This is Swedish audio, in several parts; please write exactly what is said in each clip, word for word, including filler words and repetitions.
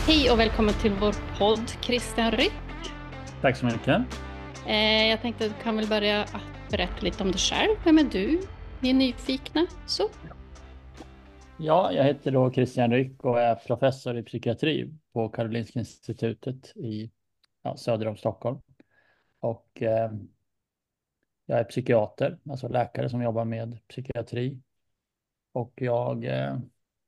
Hej och välkommen till vår podd, Christian Ryck. Tack så mycket. Eh, jag tänkte att du kan väl börja att berätta lite om dig själv. Vem är du? Ni är nyfikna. Så. Ja, jag heter då Christian Ryck och är professor i psykiatri på Karolinska institutet i ja, söder om Stockholm. Och eh, jag är psykiater, alltså läkare som jobbar med psykiatri. Och jag eh,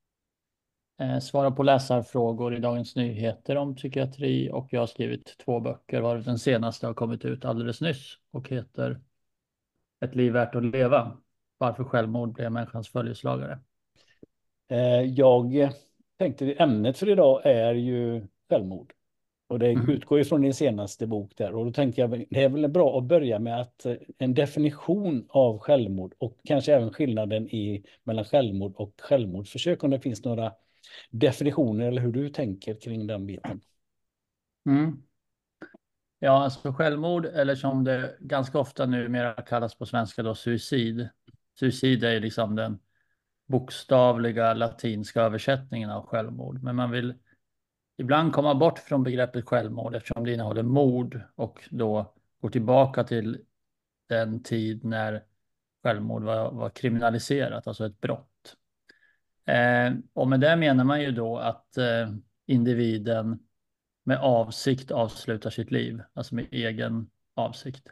eh, svarar på läsarfrågor i Dagens Nyheter om psykiatri och jag har skrivit två böcker, varav den senaste har kommit ut alldeles nyss och heter Ett liv värt att leva. Varför självmord blev människans följeslagare. Eh, Jag tänkte ämnet för idag är ju självmord. Och det Mm. utgår ju från din senaste bok där. Och då tänkte jag det är väl bra att börja med att eh, en definition av självmord och kanske även skillnaden i mellan självmord och självmordsförsök. Om det finns några definitioner eller hur du tänker kring den biten. Mm. Ja, alltså självmord, eller som det ganska ofta numera kallas på svenska då, suicid. Suicid är ju liksom den bokstavliga latinska översättningen av självmord. Men man vill ibland komma bort från begreppet självmord eftersom det innehåller mord och då går tillbaka till den tid när självmord var, var kriminaliserat, alltså ett brott. Eh, och med det menar man ju då att eh, individen med avsikt avslutar sitt liv, alltså med egen avsikt.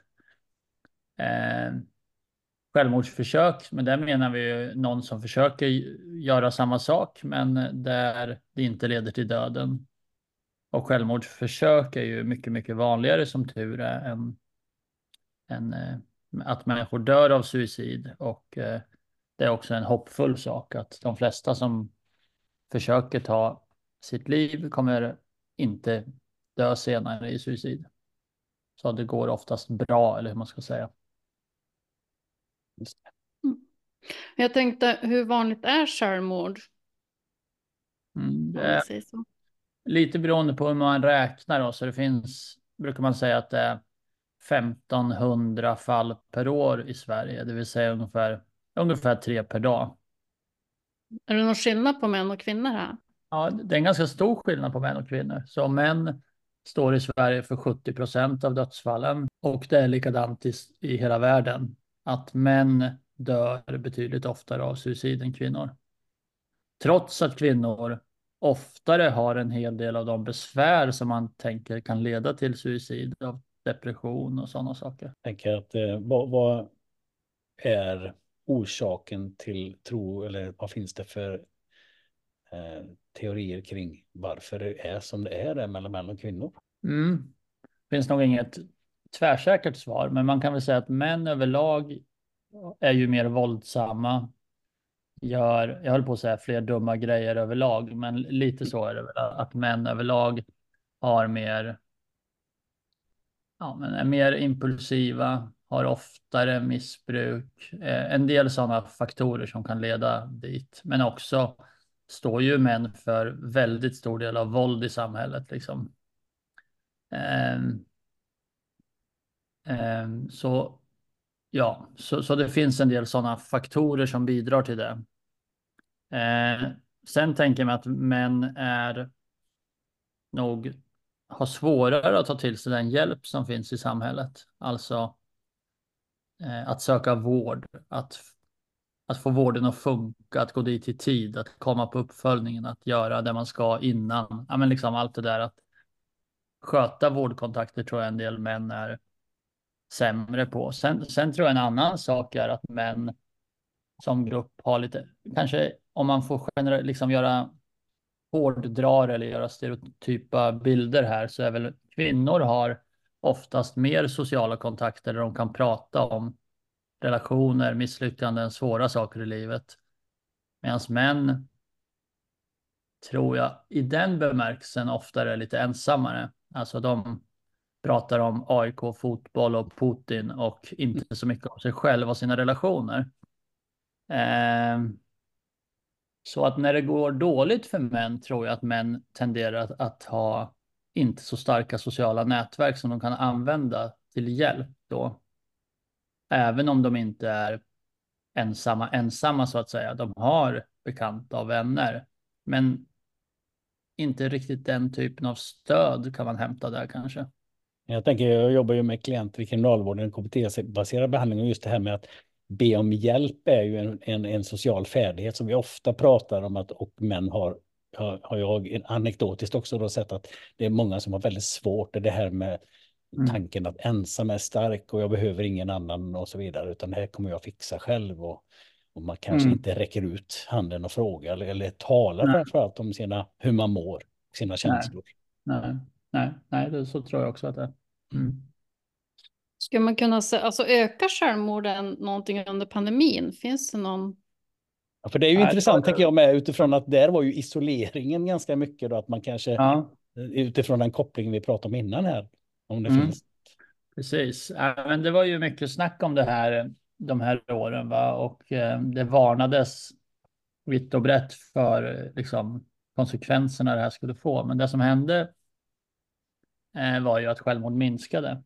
Eh, Självmordsförsök, men där menar vi ju någon som försöker göra samma sak, men där det inte leder till döden. Och självmordsförsök är ju mycket, mycket vanligare som tur är än, än eh, att människor dör av suicid. Och eh, det är också en hoppfull sak att de flesta som försöker ta sitt liv kommer inte dö senare i suicid. Så det går oftast bra, eller hur man ska säga. Mm. Jag tänkte, hur vanligt är självmord? Mm, det Om man är säger så. lite beroende på hur man räknar då, så det finns, brukar man säga att det är femtonhundra fall per år i Sverige, det vill säga ungefär, ungefär tre per dag. Är det någon skillnad på män och kvinnor här? Ja, det är en ganska stor skillnad på män och kvinnor. Så män står i Sverige för sjuttio procent av dödsfallen och det är likadant i, i hela världen. Att män dör betydligt oftare av suicid än kvinnor. Trots att kvinnor oftare har en hel del av de besvär som man tänker kan leda till suicid, av depression och sådana saker. Jag tänker att eh, vad, vad är orsaken till tro eller vad finns det för eh, teorier kring varför det är som det är där mellan män och kvinnor? Mm. Finns nog inget tvärsäkert svar, men man kan väl säga att män överlag är ju mer våldsamma. Gör, jag höll på att säga fler dumma grejer överlag, men lite så är det väl, att män överlag har mer, ja, men är mer impulsiva, har oftare missbruk, eh, en del sådana faktorer som kan leda dit. Men också står ju män för väldigt stor del av våld i samhället liksom. Ehm, ehm, så ja, så, så det finns en del sådana faktorer som bidrar till det. Eh, sen tänker jag mig att män är nog har svårare att ta till sig den hjälp som finns i samhället. Alltså eh, att söka vård, att, att få vården att funka, att gå dit i tid, att komma på uppföljningen, att göra det man ska innan. Ja, men liksom allt det där, att sköta vårdkontakter tror jag en del män är sämre på. Sen, sen tror jag en annan sak är att män som grupp har lite, kanske om man får generellt liksom göra hårddrar eller göra stereotypa bilder här, så är väl kvinnor har oftast mer sociala kontakter där de kan prata om relationer, misslyckanden, svåra saker i livet. Medan män, tror jag, i den bemärkelsen oftare är lite ensammare. Alltså de pratar om A I K, fotboll och Putin och inte så mycket om sig själva och sina relationer. Eh, Så att när det går dåligt för män tror jag att män tenderar att, att ha inte så starka sociala nätverk som de kan använda till hjälp då. Även om de inte är ensamma, ensamma så att säga. De har bekanta och vänner. Men inte riktigt den typen av stöd kan man hämta där kanske. Jag tänker, jag jobbar ju med klienter i kriminalvården, K B T-baserad behandling, och just det här med att be om hjälp är ju en, en, en social färdighet som vi ofta pratar om, att och män har, har, har jag en anekdotiskt också då sett att det är många som har väldigt svårt, det här med Mm. tanken att ensam är stark och jag behöver ingen annan och så vidare, utan det här kommer jag fixa själv, och, och man kanske Mm. inte räcker ut handen och frågar eller, eller talar Nej. framförallt om sina, hur man mår, sina känslor. Nej, nej, nej, det, så tror jag också att det är. Mm. Skulle man kunna säga, alltså öka självmorden någonting under pandemin? Finns det någon? Ja, för det är ju Nej, intressant det- tänker jag med, utifrån att där var ju isoleringen ganska mycket då, att man kanske Ja, utifrån den kopplingen vi pratade om innan här, om det Mm. finns. precis. Ja, men det var ju mycket snack om det här de här åren, va? Och eh, det varnades vitt och brett för eh, liksom, konsekvenserna det här skulle få. Men det som hände eh, var ju att självmord minskade.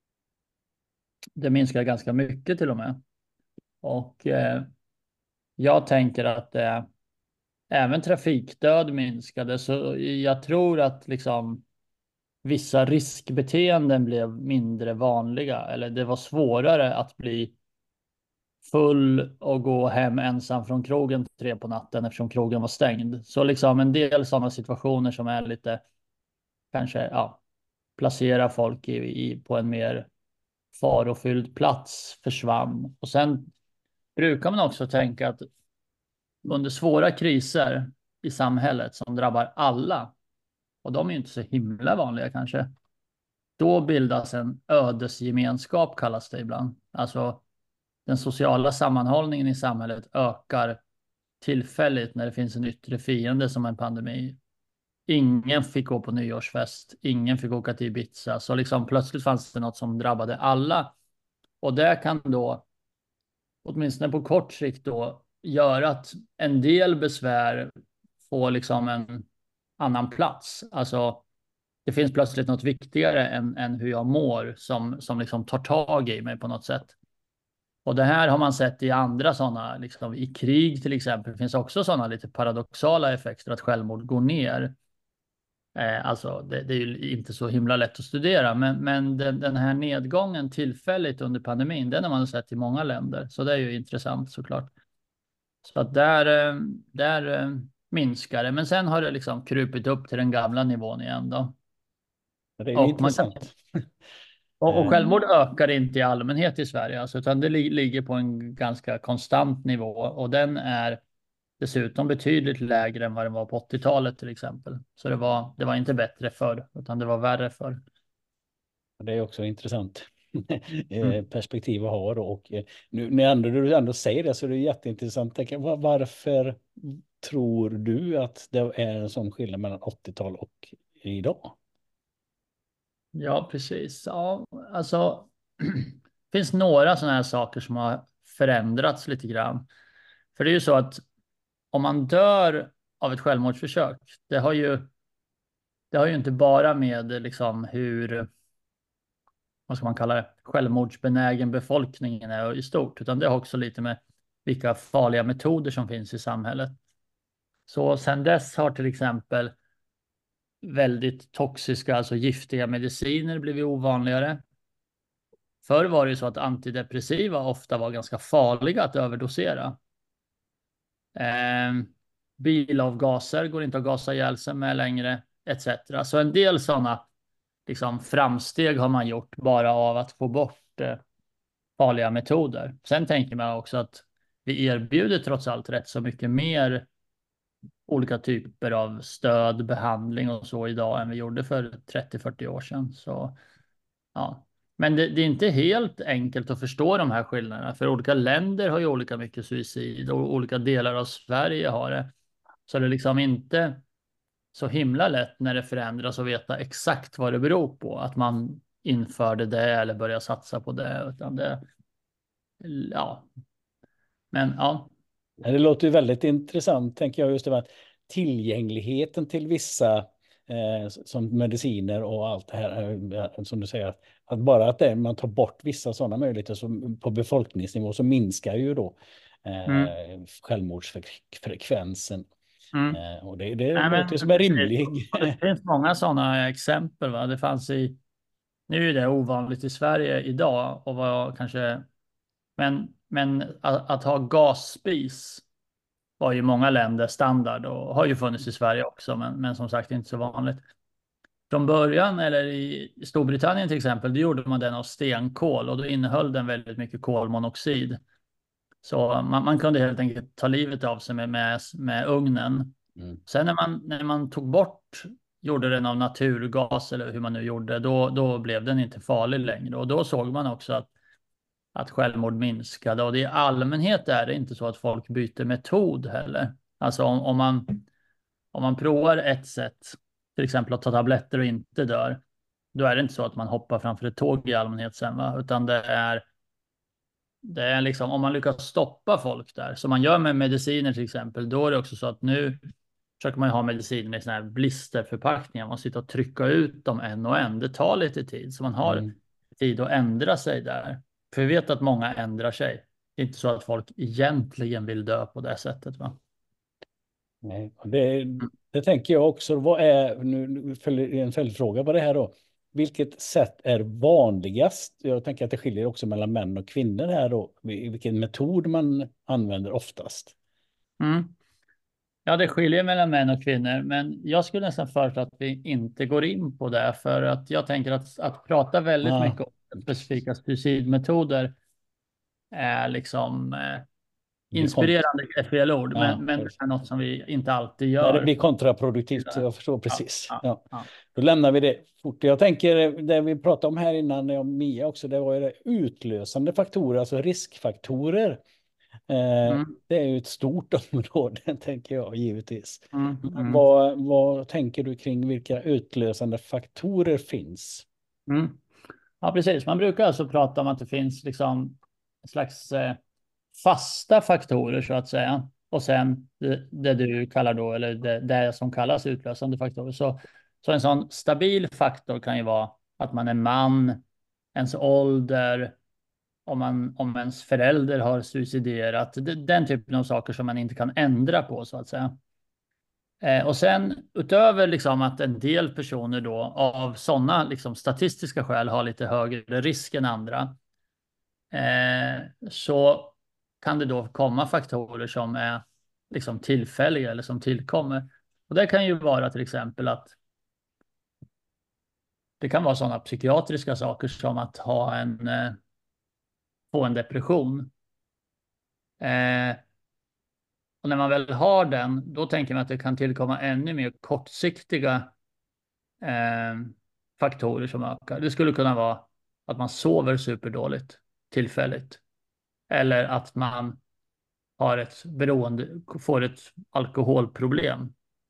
Det minskade ganska mycket till och med. Och eh, jag tänker att eh, även trafikdöd minskade. Så jag tror att liksom vissa riskbeteenden blev mindre vanliga. Eller det var svårare att bli full och gå hem ensam från krogen tre på natten eftersom krogen var stängd. Så liksom en del sådana situationer som är lite kanske ja, placera folk i, i, på en mer farofylld plats försvann. Och sen brukar man också tänka att under svåra kriser i samhället som drabbar alla, och de är ju inte så himla vanliga kanske, då bildas en ödesgemenskap kallas det ibland. Alltså den sociala sammanhållningen i samhället ökar tillfälligt när det finns en yttre fiende som en pandemi. Ingen fick gå på nyårsfest, ingen fick åka till Ibiza, så liksom plötsligt fanns det något som drabbade alla. Och det kan då, åtminstone på kort sikt då, göra att en del besvär får liksom en annan plats. Alltså det finns plötsligt något viktigare än, än hur jag mår som, som liksom tar tag i mig på något sätt. Och det här har man sett i andra sådana, liksom i krig till exempel, det finns också sådana lite paradoxala effekter att självmord går ner. Eh, alltså det, det är ju inte så himla lätt att studera, men, men den, den här nedgången tillfälligt under pandemin, den har man sett i många länder. Så det är ju intressant såklart. Så att där, eh, där eh, minskar det, men sen har det liksom krupit upp till den gamla nivån igen då. Det är ju Och, man intressant. kan, och, och självmord ökar inte i allmänhet i Sverige, alltså, utan det li, ligger på en ganska konstant nivå, och den är dessutom betydligt lägre än vad den var på åttiotalet till exempel. Så det var, det var inte bättre förr, utan det var värre förr. Det är också intressant eh, Mm. perspektiv att ha då. Och eh, nu när ändå, du ändå säger det, så är det jätteintressant. Tänk, var- Varför tror du att det är en sån skillnad mellan åttiotal och idag? Ja, precis. Ja, alltså, det finns några sådana här saker som har förändrats lite grann. För det är ju så att om man dör av ett självmordsförsök, det har ju, det har ju inte bara med liksom hur, vad ska man kalla det, självmordsbenägen befolkningen är i stort, utan det har också lite med vilka farliga metoder som finns i samhället. Så sedan dess har till exempel väldigt toxiska, alltså giftiga mediciner blivit ovanligare. Förr var det ju så att antidepressiva ofta var ganska farliga att överdosera. Eh, bilavgaser går inte att gasa ihjäl sig med längre, et cetera. Så en del sådana liksom, framsteg har man gjort bara av att få bort eh, farliga metoder. Sen tänker man också att vi erbjuder trots allt rätt så mycket mer olika typer av stöd, behandling och så idag än vi gjorde för trettio till fyrtio år sedan. Så, ja. Men det, det är inte helt enkelt att förstå de här skillnaderna, för olika länder har ju olika mycket suicid och olika delar av Sverige har det. Så det är liksom inte så himla lätt när det förändras och veta exakt vad det beror på, att man införde det eller började satsa på det, utan det, ja. Men ja. Det låter ju väldigt intressant, tänker jag, just det med att tillgängligheten till vissa eh, som mediciner och allt det här, eh, som du säger, att bara att det, man tar bort vissa sådana möjligheter som, på befolkningsnivå, så minskar ju då eh, Mm. självmordsfrekvensen. Mm. Eh, och det, det Nej, låter men som en precis. rimlig... Och det finns många sådana exempel. Va? Det fanns i, nu är det ovanligt i Sverige idag och var kanske, men, men att, att ha gasspis var ju i många länder standard och har ju funnits i Sverige också, men, men som sagt inte så vanligt. Från början, eller i Storbritannien till exempel, då gjorde man den av stenkol och då innehöll den väldigt mycket kolmonoxid. Så man, man kunde helt enkelt ta livet av sig med, med, med ugnen. Mm. Sen när man, när man tog bort, gjorde den av naturgas eller hur man nu gjorde, då, då blev den inte farlig längre. Och då såg man också att, att självmord minskade. Och det i allmänhet är det inte så att folk byter metod heller. Alltså om, om man, om man provar ett sätt, till exempel att ta tabletter och inte dör, då är det inte så att man hoppar framför ett tåg i allmänhet sen, va? Utan det är Det är liksom, om man lyckas stoppa folk där, som man gör med mediciner till exempel, då är det också så att nu försöker man ju ha mediciner i såna här blisterförpackningar. Man sitter och trycka ut dem en och en. Det tar lite tid, så man har Mm. tid att ändra sig där. För vi vet att många ändrar sig. Det är inte så att folk egentligen vill dö på det sättet, va? Nej, och det, det tänker jag också. Vad är, nu nu följer en följdfråga på det här då. Vilket sätt är vanligast? Jag tänker att det skiljer också mellan män och kvinnor här då. Vil- Vilken metod man använder oftast. Mm. Ja, det skiljer mellan män och kvinnor, men jag skulle nästan föreslå att vi inte går in på det, för att jag tänker att, att prata väldigt Ah. mycket om specifika suicidmetoder är liksom eh, inspirerande är fel ord, Ja, men, men det precis. är något som vi inte alltid Nej, det gör. blir kontraproduktivt, så jag förstår precis. Ja, Ja. ja, Då lämnar vi det fort. Jag tänker, det vi pratade om här innan, jag och Mia också, det var ju det utlösande faktorer, alltså riskfaktorer. ja. Eh, Mm, det är ju ett stort område, tänker jag givetvis. mm, Men mm, vad, vad tänker du kring vilka utlösande faktorer finns? mm. Ja, precis. Man brukar alltså prata om att det finns liksom en slags eh, fasta faktorer så att säga. Och sen det, det du kallar då, eller det, det som kallas utlösande faktorer. Så, så en sån stabil faktor kan ju vara att man är man, ens ålder, om, man, om ens förälder har suiciderat. Det- Den typen av saker som man inte kan ändra på så att säga. Eh, och sen utöver liksom att en del personer då av sådana liksom statistiska skäl har lite högre risk än andra. Eh, så kan det då komma faktorer som är liksom tillfälliga eller som tillkommer. Och det kan ju vara till exempel att det kan vara sådana psykiatriska saker som att ha en, eh, få en depression. Eh, och när man väl har den, då tänker man att det kan tillkomma ännu mer kortsiktiga eh, faktorer som ökar. Det skulle kunna vara att man sover superdåligt tillfälligt. Eller att man har ett beroende, får ett alkoholproblem.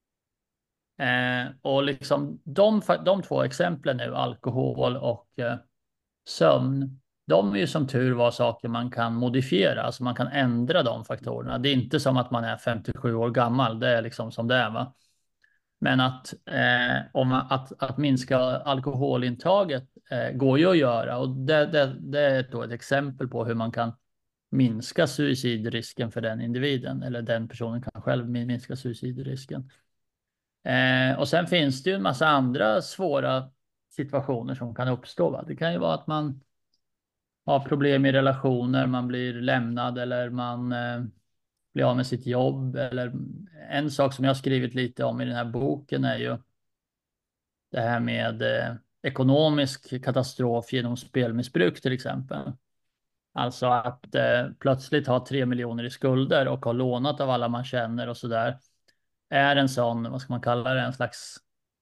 Eh, och liksom de, de två exemplen nu, alkohol och eh, sömn, de är ju som tur var saker man kan modifiera, alltså man kan ändra de faktorerna. Det är inte som att man är femtiosju år gammal, det är liksom som det är, va? Men att, eh, om man, att, att minska alkoholintaget eh, går ju att göra, och det, det, det är då ett exempel på hur man kan minska suicidrisken för den individen, eller den personen kan själv minska suicidrisken. Eh, och sen finns det ju en massa andra svåra situationer som kan uppstå. Va? Det kan ju vara att man har problem i relationer, man blir lämnad eller man eh, blir av med sitt jobb. Eller en sak som jag har skrivit lite om i den här boken är ju det här med eh, ekonomisk katastrof genom spelmissbruk till exempel. Alltså att eh, plötsligt ha tre miljoner i skulder och ha lånat av alla man känner och sådär. Är en sån, vad ska man kalla det, en slags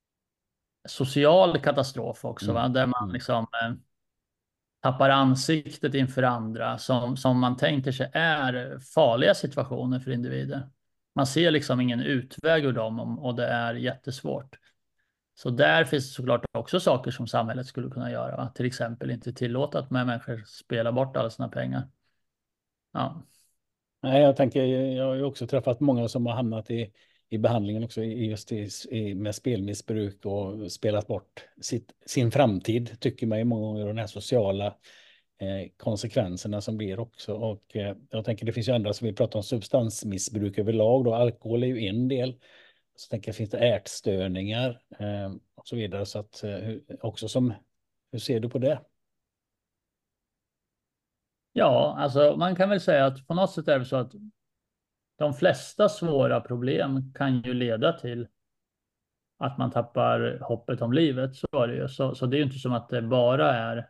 social katastrof också, Mm. va? Där man Mm. liksom eh, tappar ansiktet inför andra som, som man tänker sig är farliga situationer för individer. Man ser liksom ingen utväg ur dem och det är jättesvårt. Så där finns det såklart också saker som samhället skulle kunna göra. Va? Till exempel inte tillåta att människor spelar bort alla sina pengar. Ja. Nej, jag tänker, jag har ju också träffat många som har hamnat i, i behandlingen också i just i, i, med spelmissbruk och spelat bort sitt, sin framtid, tycker man ju många gånger, den här sociala eh, konsekvenserna som blir också. Och eh, jag tänker det finns ju andra som vi pratar om substansmissbruk överlag då. Alkohol är ju en del. Så tänker jag, finns det ätstörningar eh, och så vidare. Så att eh, också som, hur ser du på det? Ja, alltså man kan väl säga att på något sätt är det så att de flesta svåra problem kan ju leda till att man tappar hoppet om livet. Så är det ju. Så, så det är ju inte som att det bara är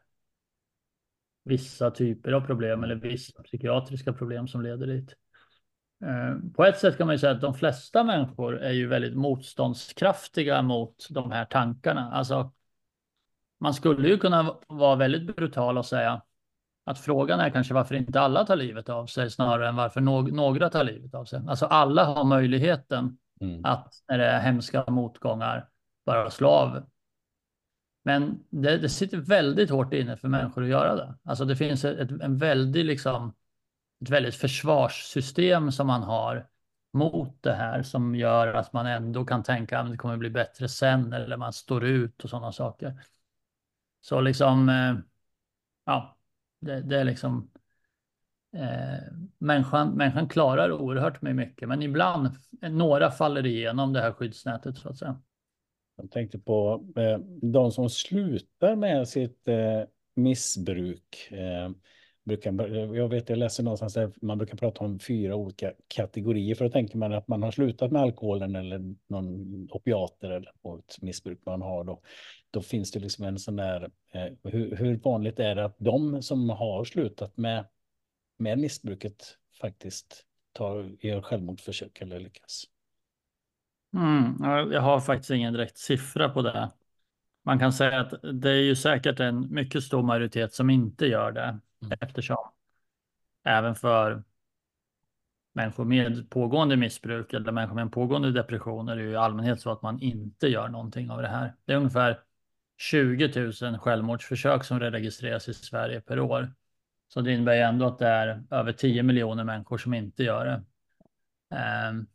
vissa typer av problem eller vissa psykiatriska problem som leder dit. Eh, På ett sätt kan man ju säga att de flesta människor är ju väldigt motståndskraftiga mot de här tankarna. Alltså, man skulle ju kunna vara väldigt brutal och säga att frågan är kanske varför inte alla tar livet av sig snarare än varför no några tar livet av sig. Alltså alla har möjligheten Mm. att när det är hemska motgångar bara slå av. Men det, det sitter väldigt hårt inne för människor att göra det. Alltså det finns ett, en väldigt liksom, ett väldigt försvarssystem som man har mot det här som gör att man ändå kan tänka att det kommer bli bättre sen eller man står ut och sådana saker. Så liksom, eh, ja, det, det är liksom eh, människan, människan klarar oerhört med mycket, men ibland, några faller igenom det här skyddsnätet så att säga. Jag tänkte på eh, de som slutar med sitt eh, missbruk. Eh, brukar, jag vet, jag läser någonstans att man brukar prata om fyra olika kategorier. För då tänker man att man har slutat med alkoholen eller någon opiater eller något missbruk man har. Då, då finns det liksom en sån där, eh, hur, hur vanligt är det att de som har slutat med, med missbruket faktiskt tar, gör självmordsförsök eller lyckas? Mm, ja, jag har faktiskt ingen direkt siffra på det. Man kan säga att det är ju säkert en mycket stor majoritet som inte gör det, Mm. eftersom även för människor med pågående missbruk eller människor med en pågående depression är det ju i allmänhet så att man inte gör någonting av det här. Det är ungefär tjugo tusen självmordsförsök som registreras i Sverige per år. Så det innebär ju ändå att det är över tio miljoner människor som inte gör det. Ehm,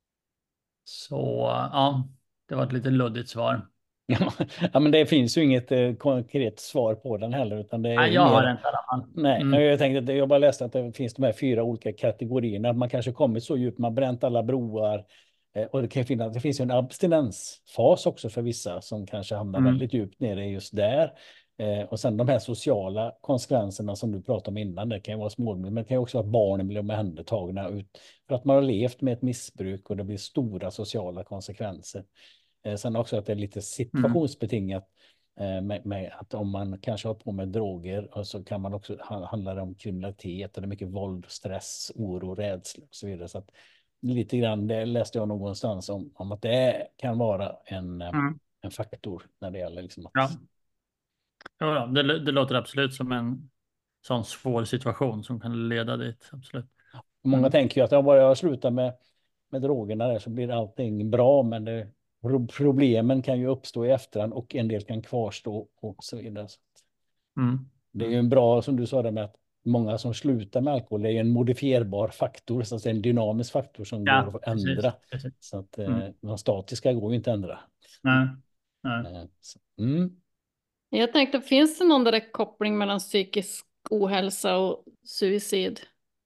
Så ja, det var ett lite luddigt svar. Ja, men det finns ju inget eh, konkret svar på den heller, utan det är Nej, ju jag har mer... inte i alla fall. Nej, Mm. jag tänkte att jag bara läste att det finns de här fyra olika kategorierna. Att man kanske kommit så djupt, man bränt alla broar. Eh, och det kan finnas, det finns ju en abstinensfas också för vissa som kanske hamnar Mm. väldigt djupt nere just där. Eh, och sen de här sociala konsekvenserna som du pratade om innan, det kan ju vara småbarn, men det kan ju också vara att barnen blir omhändertagna ut för att man har levt med ett missbruk och det blir stora sociala konsekvenser. Eh, sen också att det är lite situationsbetingat. Med, med att om man kanske har på med droger och så kan man också handla det om kriminalitet och det är mycket våld, stress, oro, rädsla och så vidare. Så att lite grann det läste jag någonstans om, om att det kan vara en, Mm. en faktor när det gäller liksom att... Ja. Ja, det, det låter absolut som en sån svår situation som kan leda dit. Absolut. Många Mm. tänker ju att jag bara jag slutar med, med drogerna där så blir allting bra, men det, problemen kan ju uppstå i efterhand och en del kan kvarstå och så vidare. Mm. Det är ju en bra, som du sa det med att många som slutar med alkohol, det är ju en modifierbar faktor, så att det är en dynamisk faktor som Ja, går att ändra. precis, precis. Så att Mm. eh, de statiska går ju inte att ändra. Nej. Nej. Eh, så, mm. Jag tänkte, finns det någon där koppling mellan psykisk ohälsa och suicid?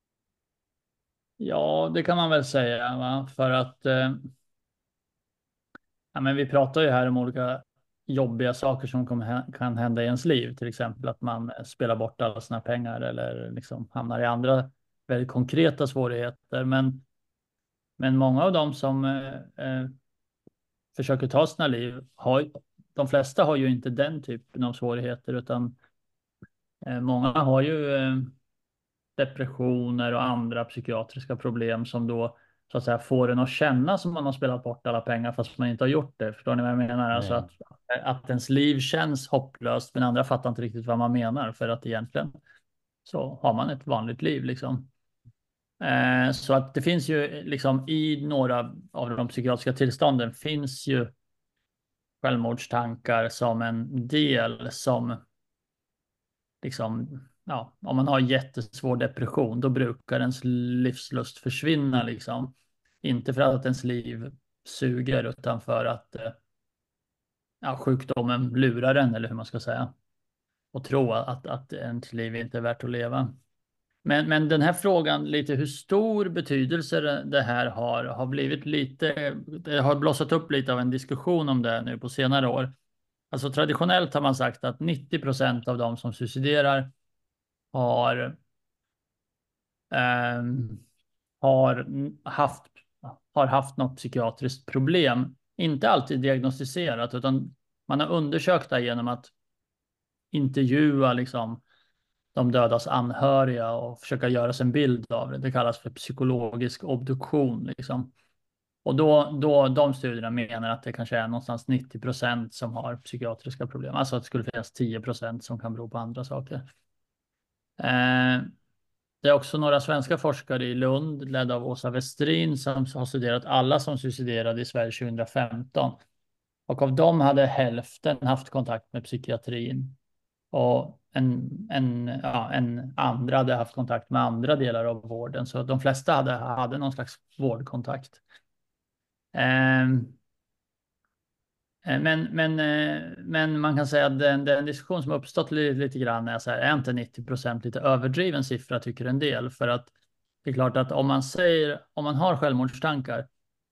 Ja, det kan man väl säga, va? För att eh, ja, men vi pratar ju här om olika jobbiga saker som kommer, kan hända i ens liv. Till exempel att man eh, spelar bort alla sina pengar eller liksom hamnar i andra väldigt konkreta svårigheter. Men, men många av dem som eh, eh, försöker ta sina liv, har, de flesta har ju inte den typen av svårigheter, utan eh, många har ju eh, depressioner och andra psykiatriska problem som då så att säga får en att känna som man har spelat bort alla pengar fast man inte har gjort det. Förstår ni vad jag menar? Alltså att, att ens liv känns hopplöst, men andra fattar inte riktigt vad man menar, för att egentligen så har man ett vanligt liv liksom. Eh, så att det finns ju liksom i några av de psykiatriska tillstånden finns ju självmordstankar som en del som liksom, ja, om man har jättesvår depression, då brukar ens livslust försvinna liksom. Inte för att ens liv suger, utan för att eh, ja, sjukdomen lurar en, eller hur man ska säga. och tro att, att ens liv inte är värt att leva. Men, men den här frågan, lite hur stor betydelse det det här har, har blivit lite, det har blossat upp lite av en diskussion om det nu på senare år. Alltså traditionellt har man sagt att nittio procent av de som suiciderar har, ehm, har haft, har haft något psykiatriskt problem. Inte alltid diagnostiserat, utan man har undersökt det genom att intervjua liksom de dödas anhöriga och försöka göra sig en bild av det. Det kallas för psykologisk obduktion. Liksom. Och då, då de studierna menar att det kanske är någonstans nittio procent som har psykiatriska problem. Alltså att det skulle finnas tio procent som kan bero på andra saker. Eh, det är också några svenska forskare i Lund, ledda av Åsa Westrin, som har studerat alla som suiciderade i Sverige tjugohundrafemton. Och av dem hade hälften haft kontakt med psykiatrin. Och en, en, ja, en andra hade haft kontakt med andra delar av vården. Så de flesta hade, hade någon slags vårdkontakt. Eh, men, men, eh, men man kan säga att den, den diskussion som uppstått lite, lite grann är så här, är inte nittio procent lite överdriven siffra tycker en del. För att det är klart att om man säger, om man har självmordstankar,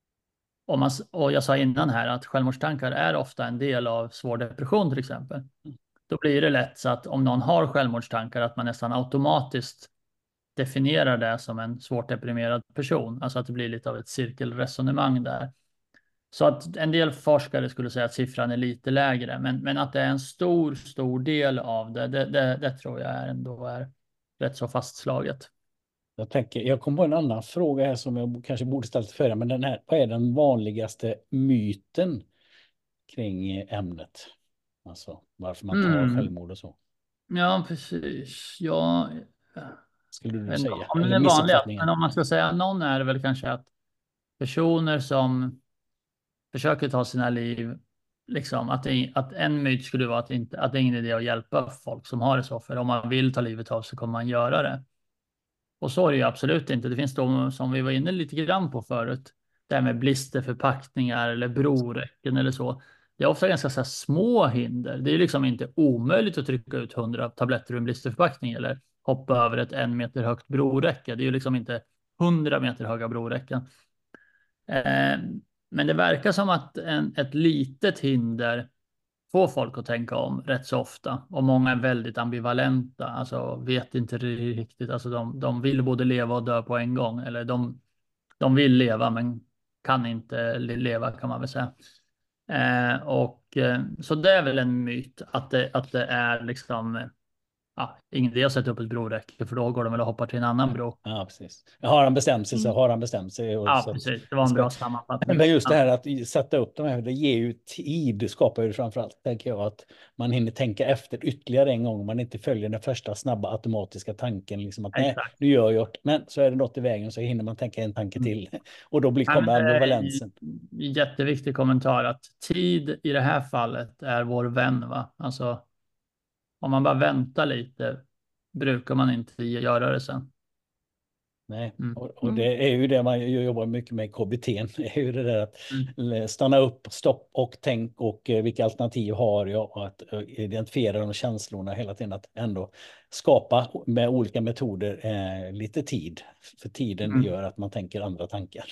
om man, och jag sa innan här att självmordstankar är ofta en del av svår depression till exempel. Då blir det lätt så att om någon har självmordstankar att man nästan automatiskt definierar det som en svårt deprimerad person. Alltså att det blir lite av ett cirkelresonemang där. Så att en del forskare skulle säga att siffran är lite lägre. Men, men att det är en stor, stor del av det, det, det, det tror jag ändå är rätt så fastslaget. Jag tänker, jag kom på en annan fråga här som jag kanske borde ställt förra, men den här, vad är den vanligaste myten kring ämnet? Alltså varför man tar Mm. självmord och så. Ja, precis. Ja, Skulle du men säga? om den Eller är vanlig, missuppfattningen? men om man ska säga någon är det väl kanske att personer som försöker ta sina liv, liksom att, det, att en myt skulle vara att, inte, att det är ingen idé att hjälpa folk som har det så, för om man vill ta livet av så kommer man göra det. Och så är det ju absolut inte. Det finns de som vi var inne lite grann på förut, det här med blisterförpackningar eller broräcken eller så. Det är ofta ganska så här små hinder. Det är liksom inte omöjligt att trycka ut hundra tabletter ur en blisterförpackning eller hoppa över ett en meter högt broräcke. Det är ju liksom inte hundra meter höga broräcken. Eh, men det verkar som att en, ett litet hinder får folk att tänka om rätt så ofta. Och många är väldigt ambivalenta, alltså vet inte riktigt. Alltså de, de vill både leva och dö på en gång. Eller de, de vill leva men kan inte leva kan man väl säga. Eh, och, eh, så det är väl en myt att det, att det är liksom ja, ingen idé att sätta upp ett broräcke för då går de väl och hoppar till en annan bro. Ja, precis. Har han bestämt sig så Mm. har han bestämt sig. Och Ja, så, precis. Det var en bra sammanfattning. men just det här att sätta upp de här, det ger ju tid, det skapar ju framförallt, tänker jag, att man hinner tänka efter ytterligare en gång, man inte följer den första snabba automatiska tanken, liksom att nej, Exakt. nu gör jag, men så är det något i vägen så hinner man tänka en tanke till och då blir, Ja, kommer men det är ambivalensen. en jätteviktig kommentar att tid i det här fallet är vår vän. Va? Alltså, om man bara väntar lite brukar man inte göra det sen. Nej, Mm. och, och det är ju det man jobbar mycket med i K B T, det är ju det där att Mm. stanna upp, stopp och tänk och eh, vilka alternativ har jag och att eh, identifiera de känslorna hela tiden, att ändå skapa med olika metoder eh, lite tid. För tiden Mm. gör att man tänker andra tankar.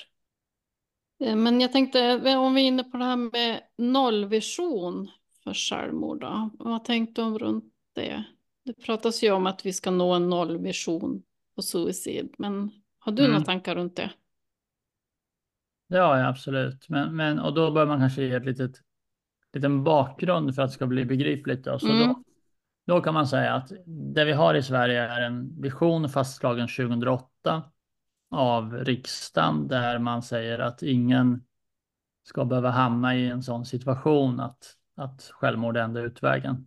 Eh, Men jag tänkte, om vi är inne på det här med nollvision för självmord då. Vad tänkte du om runt det? Det pratas ju om att vi ska nå en nollvision på suicid, men har du Mm. några tankar runt det? Det har jag absolut. Men, men, och då bör man kanske ge ett litet, liten bakgrund för att det ska bli begripligt. Då. Så Mm. då, då kan man säga att det vi har i Sverige är en vision fastslagen tjugohundraåtta av riksdagen där man säger att ingen ska behöva hamna i en sån situation att, att självmord är enda utvägen.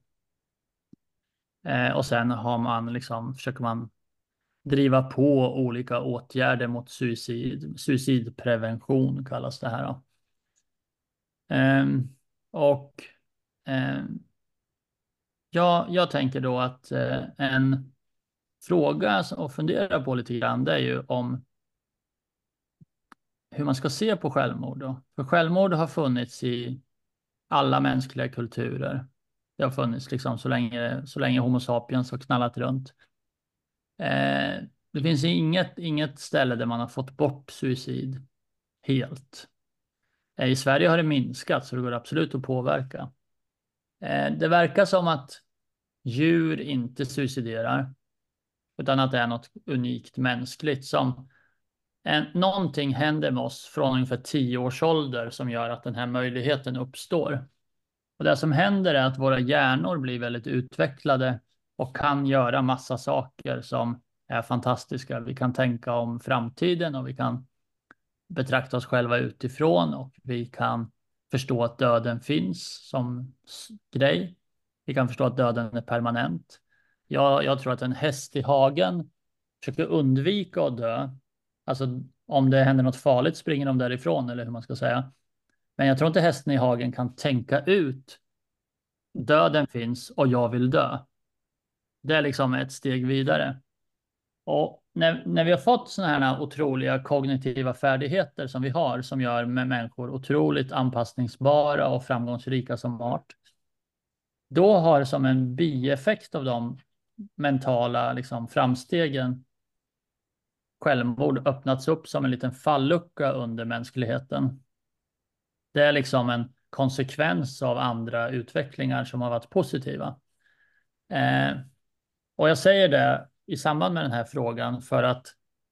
Eh, och sen har man liksom, försöker man driva på olika åtgärder mot suicid. Suicidprevention kallas det här. Då. Eh, och eh, ja, jag tänker då att eh, en fråga att fundera på lite grann det är ju om hur man ska se på självmord. Då. För självmord har funnits i alla mänskliga kulturer. Det har funnits liksom så länge, så länge Homo sapiens har knallat runt. Eh, det finns inget, inget ställe där man har fått bort suicid helt. Eh, I Sverige har det minskat så det går absolut att påverka. Eh, det verkar som att djur inte suiciderar utan att det är något unikt mänskligt som en, någonting händer med oss från ungefär tio års ålder som gör att den här möjligheten uppstår. Och det som händer är att våra hjärnor blir väldigt utvecklade och kan göra massa saker som är fantastiska. Vi kan tänka om framtiden och vi kan betrakta oss själva utifrån och vi kan förstå att döden finns som grej. Vi kan förstå att döden är permanent. Jag, jag tror att en häst i hagen försöker undvika att dö. Alltså om det händer något farligt springer de därifrån eller hur man ska säga. Men jag tror inte hästen i hagen kan tänka ut döden finns och jag vill dö. Det är liksom ett steg vidare. Och när, när vi har fått sådana här otroliga kognitiva färdigheter som vi har som gör med människor otroligt anpassningsbara och framgångsrika som art. Då har som en bieffekt av de mentala liksom, framstegen självmord öppnats upp som en liten fallucka under mänskligheten. Det är liksom en konsekvens av andra utvecklingar som har varit positiva. Eh, och jag säger det i samband med den här frågan för att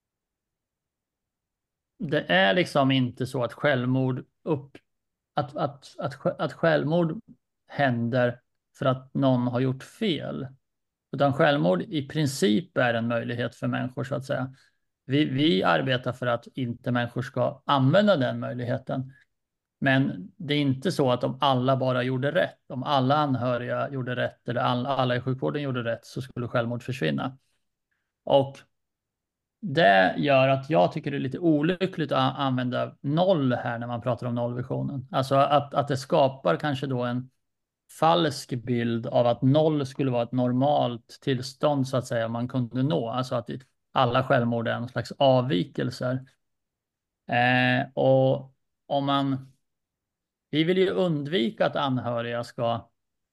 det är liksom inte så att självmord upp, att, att, att, att självmord händer för att någon har gjort fel. Utan självmord i princip är en möjlighet för människor så att säga. Vi, vi arbetar för att inte människor ska använda den möjligheten. Men det är inte så att om alla bara gjorde rätt, om alla anhöriga gjorde rätt eller alla, alla i sjukvården gjorde rätt så skulle självmord försvinna. Och det gör att jag tycker det är lite olyckligt att använda noll här när man pratar om nollvisionen. Alltså att, att det skapar kanske då en falsk bild av att noll skulle vara ett normalt tillstånd så att säga man kunde nå. Alltså att alla självmord är en slags avvikelser. Eh, och om man... Vi vill ju undvika att anhöriga ska...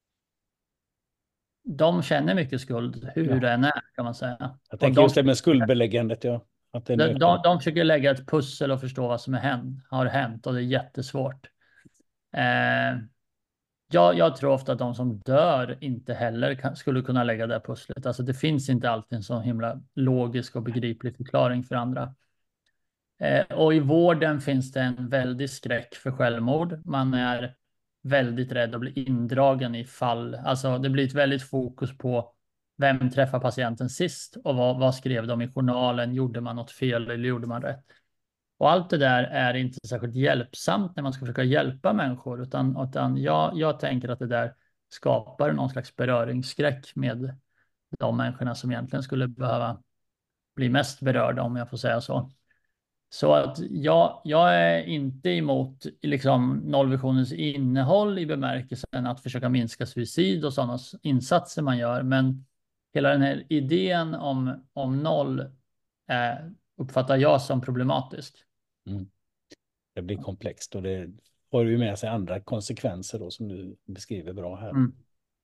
De känner mycket skuld, hur Ja. det än är kan man säga. Jag Och tänker de, just det med skuldbeläggandet. Ja. Att det är de, en de, de försöker lägga ett pussel och förstå vad som är hänt, har hänt och det är jättesvårt. Eh, jag, jag tror ofta att de som dör inte heller kan, skulle kunna lägga det här pusslet. Alltså det finns inte alltid en så himla logisk och begriplig förklaring för andra. Eh, och i vården finns det en väldig skräck för självmord. Man är väldigt rädd att bli indragen i fall. Alltså det blir ett väldigt fokus på vem träffar patienten sist och vad, vad skrev de i journalen? Gjorde man något fel eller gjorde man rätt? Och allt det där är inte särskilt hjälpsamt när man ska försöka hjälpa människor. Utan, utan jag, jag tänker att det där skapar någon slags beröringsskräck med de människorna som egentligen skulle behöva bli mest berörda om jag får säga så. Så att jag, jag är inte emot liksom, nollvisionens innehåll i bemärkelsen att försöka minska suicid och sådana insatser man gör. Men hela den här idén om, om noll eh, uppfattar jag som problematisk. Mm. Det blir komplext och det får ju med sig andra konsekvenser då, som du beskriver bra här. Mm.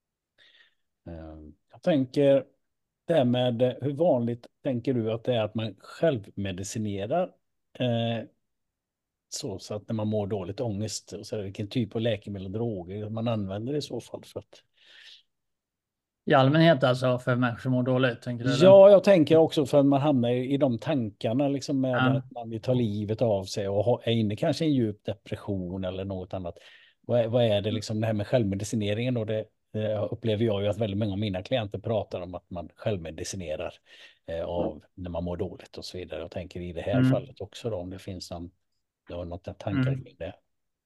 Jag tänker det här med hur vanligt tänker du att det är att man självmedicinerar eh, så, så att när man mår dåligt ångest och så här, vilken typ av läkemedel och droger man använder i så fall för att... I allmänhet alltså för människor som mår dåligt, tänker du? Ja, jag tänker också för att man hamnar i de tankarna liksom med Ja. att man vill ta livet av sig och är inne kanske i en djup depression eller något annat. Vad är, vad är det liksom det här med självmedicineringen då? Det, det upplever jag ju att väldigt många av mina klienter pratar om att man självmedicinerar eh, av när man mår dåligt och så vidare. Jag tänker i det här Mm. fallet också då, om det finns någon, det har något tankar Mm. kring det.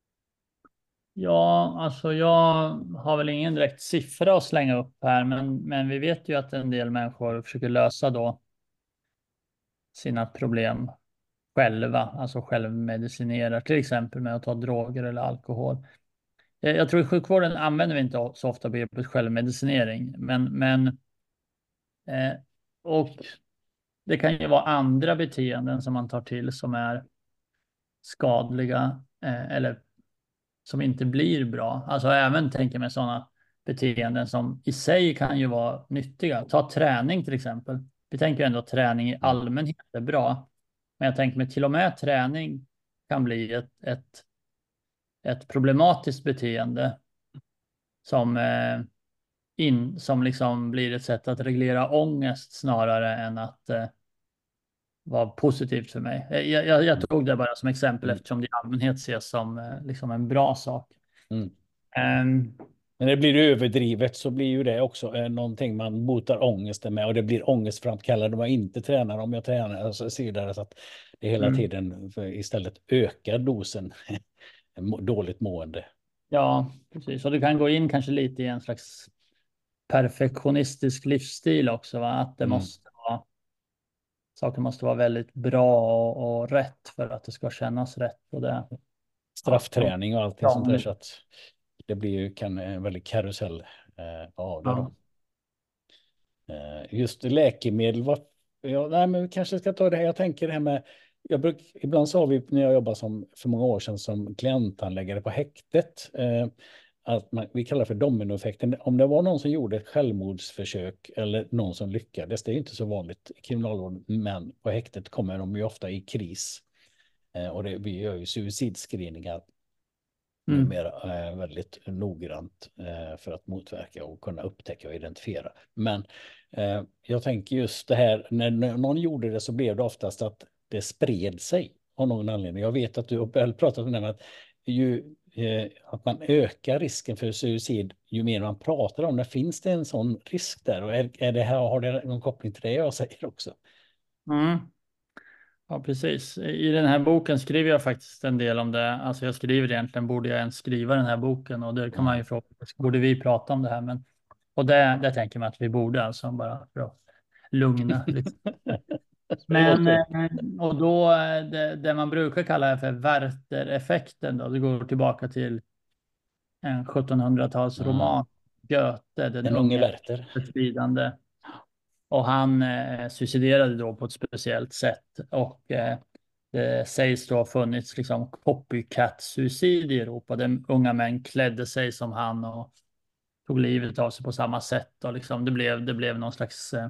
Ja, alltså jag har väl ingen direkt siffra att slänga upp här, men, men vi vet ju att en del människor försöker lösa då sina problem själva, alltså självmedicinerar, till exempel med att ta droger eller alkohol. Jag, jag tror i sjukvården använder vi inte så ofta begreppet självmedicinering, men, men eh, och det kan ju vara andra beteenden som man tar till som är skadliga eh, eller som inte blir bra. Alltså även tänker med sådana beteenden som i sig kan ju vara nyttiga. Ta träning till exempel. Vi tänker ju ändå att träning i allmänhet är bra. Men jag tänker mig till och med träning kan bli ett, ett, ett problematiskt beteende som, eh, in, som liksom blir ett sätt att reglera ångest snarare än att eh, vara positivt för mig. Jag, jag, jag tog det bara som exempel Mm. eftersom det i allmänhet ses som eh, liksom en bra sak. Mm. Um, Men det blir överdrivet så blir ju det också eh, någonting man botar ångesten med och det blir ångestframkallande om jag inte tränar, om jag tränar och så vidare, så att det hela Mm. tiden istället ökar dosen må- dåligt mående. Ja, precis. Och du kan gå in kanske lite i en slags perfektionistisk livsstil också, va? Att det Mm. måste vara, saker måste vara väldigt bra och, och rätt för att det ska kännas rätt. Och det, Straffträning och allting Ja, sånt där, men- så att det blir ju kan, en väldigt karusell eh, av det Ja. då. Eh, just läkemedel, vad, ja, nej, men vi kanske ska ta det här. Jag tänker det här med, jag bruk, ibland sa vi när jag jobbade som, för många år sedan som klienthandläggare på häktet, eh, att man, vi kallar det för dominoeffekten. Om det var någon som gjorde ett självmordsförsök eller någon som lyckades, det är inte så vanligt i kriminalvården, men på häktet kommer de ju ofta i kris. Eh, och det, vi gör ju suicidscreeningar Mm. numera eh, väldigt noggrant eh, för att motverka och kunna upptäcka och identifiera. Men eh, jag tänker just det här, när någon gjorde det så blev det oftast att det spred sig av någon anledning. Jag vet att du har pratat om det med att, ju, eh, att man ökar risken för suicid ju mer man pratar om det. Finns det en sån risk där? Och är, är det här, har det någon koppling till det jag säger också? Mm. Ja, precis. I den här boken skriver jag faktiskt en del om det. Alltså jag skriver egentligen, borde jag ens skriva den här boken? Och det kan man ju fråga, borde vi prata om det här? Men, och det, det tänker man att vi borde, alltså bara för att lugna lite. Men, eh, och då, eh, det, det man brukar kalla för Werther-effekten då, det går tillbaka till en sjuttonhundratalsroman, Goethe, den, Den unge unge Werther. förstridande. Och han eh, suiciderade då på ett speciellt sätt. Och eh, det sägs då ha funnits liksom copycat-suicid i Europa, där unga män klädde sig som han och tog livet av sig på samma sätt. Och liksom det, blev, det blev någon slags eh,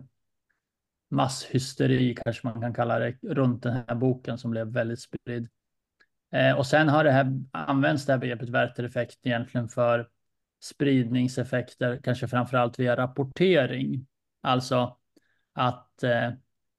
masshysteri, kanske man kan kalla det, runt den här boken som blev väldigt spridd. Eh, och sen har det här använts det här begreppet Werther-effekt egentligen för spridningseffekter, kanske framförallt via rapportering. Alltså att eh,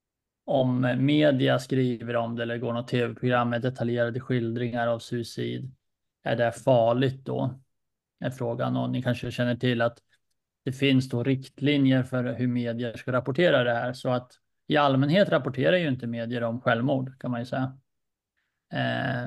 om media skriver om det eller går något tv-program med detaljerade skildringar av suicid, är det farligt då? Är frågan. Och ni kanske känner till att det finns då riktlinjer för hur medier ska rapportera det här. Så att i allmänhet rapporterar ju inte medier om självmord, kan man ju säga. Eh,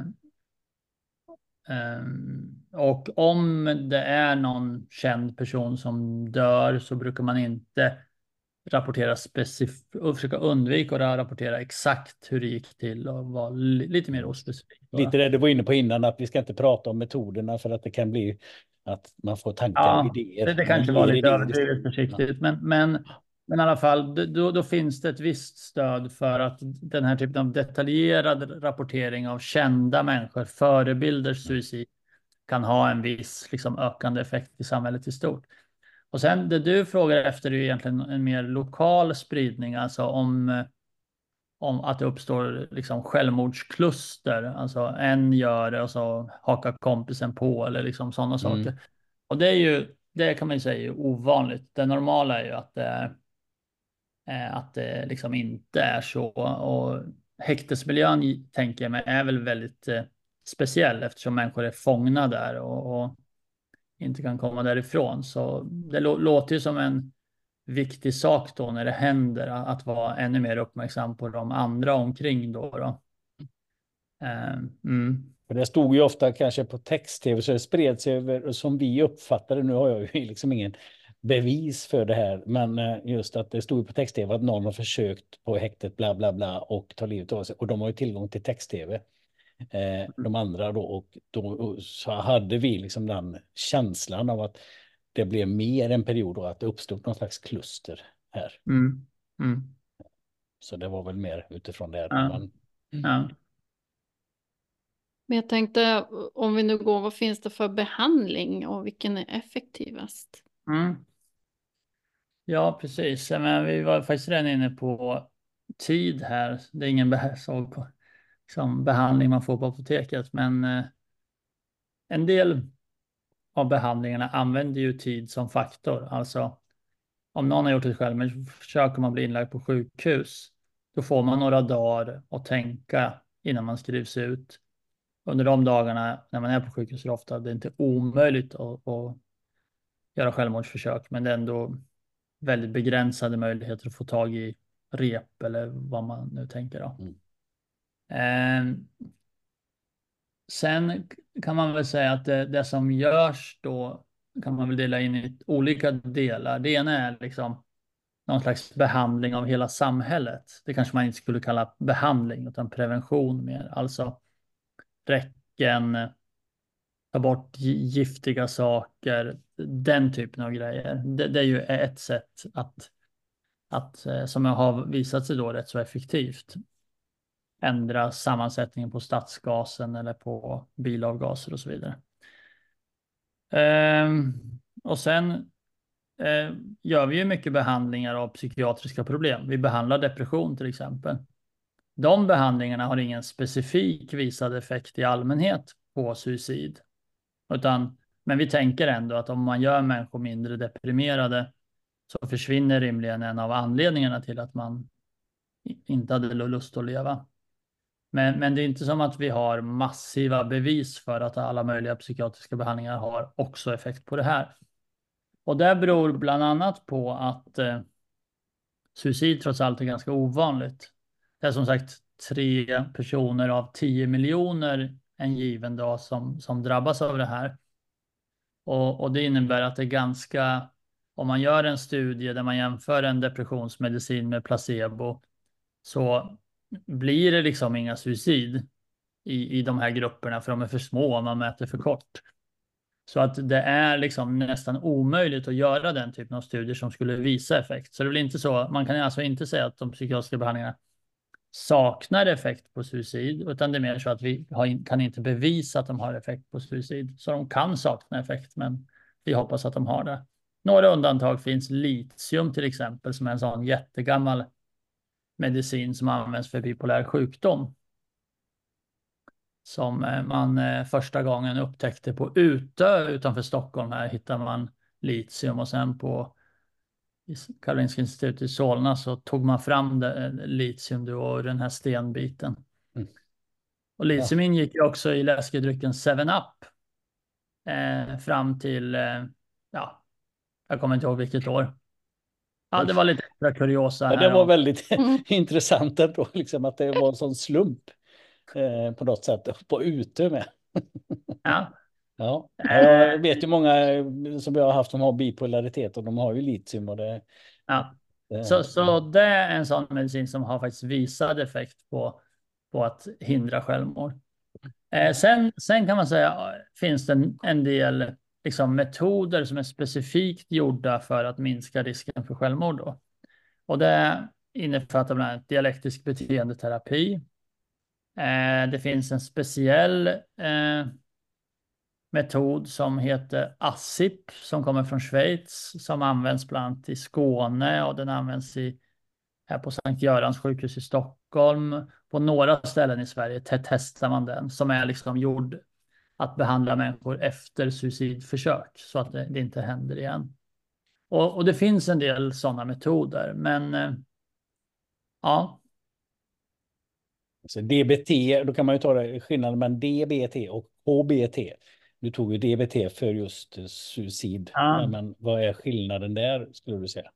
eh, och om det är någon känd person som dör så brukar man inte rapportera specifikt och försöka undvika att rapportera exakt hur det gick till och vara li- lite mer ospecifikt. Lite det du var inne på innan, att vi ska inte prata om metoderna för att det kan bli att man får tankar och Ja, idéer. det, det Man kanske ger var lite idéer överdrivet istället. försiktigt, men, men, men i alla fall, då, då finns det ett visst stöd för att den här typen av detaljerad rapportering av kända människor, förebilders suicid, kan ha en viss liksom, ökande effekt i samhället i stort. Och sen det du frågar efter är ju egentligen en mer lokal spridning, alltså om, om att det uppstår liksom självmordskluster, alltså en gör det och så hakar kompisen på eller liksom sådana Mm. saker. Och det är ju, det kan man ju säga är ovanligt. Det normala är ju att det, är, eh, att det liksom inte är så. Och häktesmiljön, tänker jag mig, är väl väldigt eh, speciell eftersom människor är fångna där och, och inte kan komma därifrån. Så det lå- låter ju som en viktig sak då när det händer att vara ännu mer uppmärksam på de andra omkring då. då. Eh, mm. För det stod ju ofta kanske på text-tv, så det spred sig över, som vi uppfattade, nu har jag ju liksom ingen bevis för det här, men eh, just att det stod på text-tv att någon har försökt på häktet bla bla bla och ta livet av sig, och de har ju tillgång till text-tv. Eh, de andra då, och då så hade vi liksom den känslan av att det blev mer en period och att det uppstod någon slags kluster här. Mm. Mm. Så det var väl mer utifrån det. Ja. Men, Ja. Men jag tänkte, om vi nu går, vad finns det för behandling och vilken är effektivast? Mm. Ja, precis. Men vi var faktiskt redan inne på tid här. Det är ingen be så på, liksom, behandling man får på apoteket, men eh, en del av behandlingarna använder ju tid som faktor. Alltså om någon har gjort ett självmordsförsök och man blir inlagd på sjukhus, då får man några dagar att tänka innan man skrivs ut. Under de dagarna när man är på sjukhus är det ofta det är inte omöjligt att, att göra självmordsförsök, men det är ändå väldigt begränsade möjligheter att få tag i rep eller vad man nu tänker då. Mm. Eh, sen kan man väl säga att det, det som görs då kan man väl dela in i olika delar. Det ena är liksom någon slags behandling av hela samhället. Det kanske man inte skulle kalla behandling utan prevention mer. Alltså räcken, ta bort giftiga saker, den typen av grejer. Det, det är ju ett sätt att, att, som har visat sig då rätt så effektivt, ändra sammansättningen på stadsgasen eller på bilavgaser och så vidare. Ehm, och sen eh, gör vi ju mycket behandlingar av psykiatriska problem. Vi behandlar depression till exempel. De behandlingarna har ingen specifik visad effekt i allmänhet på suicid. Utan, men vi tänker ändå att om man gör människor mindre deprimerade så försvinner rimligen en av anledningarna till att man inte hade lust att leva. Men, men det är inte som att vi har massiva bevis för att alla möjliga psykiatriska behandlingar har också effekt på det här. Och det beror bland annat på att eh, suicid trots allt är ganska ovanligt. Det är som sagt tre personer av tio miljoner en given dag som, som drabbas av det här. Och, och det innebär att det är ganska, om man gör en studie där man jämför en depressionsmedicin med placebo, så blir det liksom inga suicid i, i de här grupperna för de är för små om man mäter för kort. Så att det är liksom nästan omöjligt att göra den typen av studier som skulle visa effekt. Så det blir inte så, man kan alltså inte säga att de psykiatriska behandlingarna saknar effekt på suicid, utan det är mer så att vi har, kan inte bevisa att de har effekt på suicid. Så de kan sakna effekt, men vi hoppas att de har det. Några undantag finns, litium till exempel, som är en sån jättegammal medicin som används för bipolär sjukdom. Som man första gången upptäckte på Utö utanför Stockholm. Här hittar man litium och sen på Karolinska institutet i Solna så tog man fram det, litium och den här stenbiten. Mm. Och litium ingick ju också i läskedrycken seven up eh, fram till, eh, ja, jag kommer inte ihåg vilket år. Ja, det var lite extra kuriosa här. Ja, det var och... väldigt intressant ändå, liksom att det var en sån slump eh, på något sätt på Utö med. Ja. Ja. Jag vet ju många som jag har haft som har bipolaritet och de har ju litium och det. Ja. det Så, så det är en sån medicin som har faktiskt visad effekt på, på att hindra självmord. Eh, sen, sen kan man säga finns det en, en del liksom, metoder som är specifikt gjorda för att minska risken för självmord. Då. Och det innefattar bland annat dialektisk beteendeterapi. Eh, det finns en speciell eh, metod som heter ASIP som kommer från Schweiz som används bland annat i Skåne och den används i, här på Sankt Görans sjukhus i Stockholm. På några ställen i Sverige testar man den som är liksom gjord att behandla människor efter suicidförsök så att det, det inte händer igen. Och, och det finns en del sådana metoder, men eh, ja. Så D B T, då kan man ju ta det, skillnaden mellan D B T och K B T. Du tog ju D B T för just suicid. Ja. Men vad är skillnaden där skulle du säga?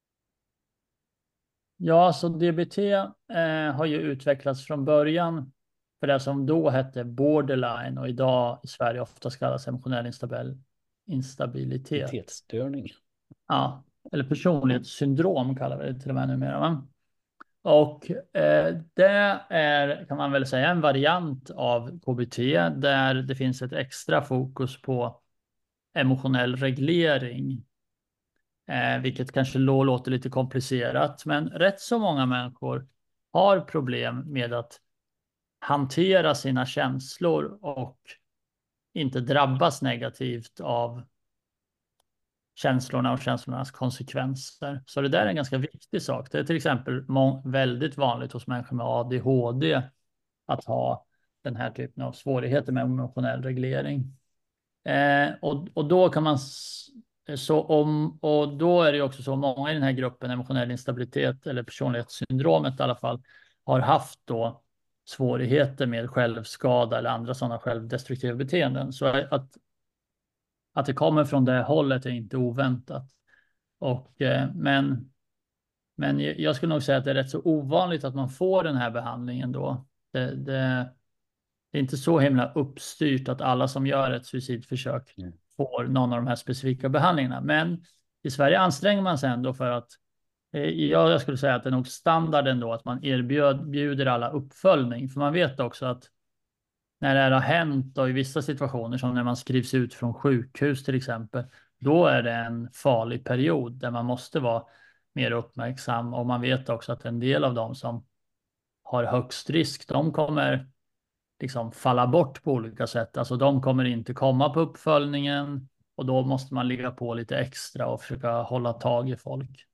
Ja, så D B T eh, har ju utvecklats från början för det som då hette borderline och idag i Sverige ofta kallas emotionell instabil instabilitet. Identitetsstörning. Ja, eller personlighetssyndrom kallar vi det till och med numera. Va? Och eh, det är, kan man väl säga, en variant av K B T där det finns ett extra fokus på emotionell reglering. Eh, vilket kanske låter lite komplicerat, men rätt så många människor har problem med att hantera sina känslor och inte drabbas negativt av känslorna och känslornas konsekvenser. Så det där är en ganska viktig sak. Det är till exempel väldigt vanligt hos människor med A D H D att ha den här typen av svårigheter med emotionell reglering. Eh, och, och då kan man så om och då är det också så många i den här gruppen emotionell instabilitet eller personlighetssyndromet i alla fall har haft då svårigheter med självskada eller andra sådana självdestruktiva beteenden. Så att att det kommer från det hållet är inte oväntat. Och eh, men men jag skulle nog säga att det är rätt så ovanligt att man får den här behandlingen då. Det, det, det är inte så himla uppstyrt att alla som gör ett suicidförsök mm. får någon av de här specifika behandlingarna. Men i Sverige anstränger man sig ändå för att eh, jag skulle säga att det är nog standarden då att man erbjuder alla uppföljning. För man vet också att när det här har hänt och i vissa situationer som när man skrivs ut från sjukhus till exempel, då är det en farlig period där man måste vara mer uppmärksam. Och man vet också att en del av dem som har högst risk, de kommer liksom falla bort på olika sätt. Alltså de kommer inte komma på uppföljningen och då måste man ligga på lite extra och försöka hålla tag i folk.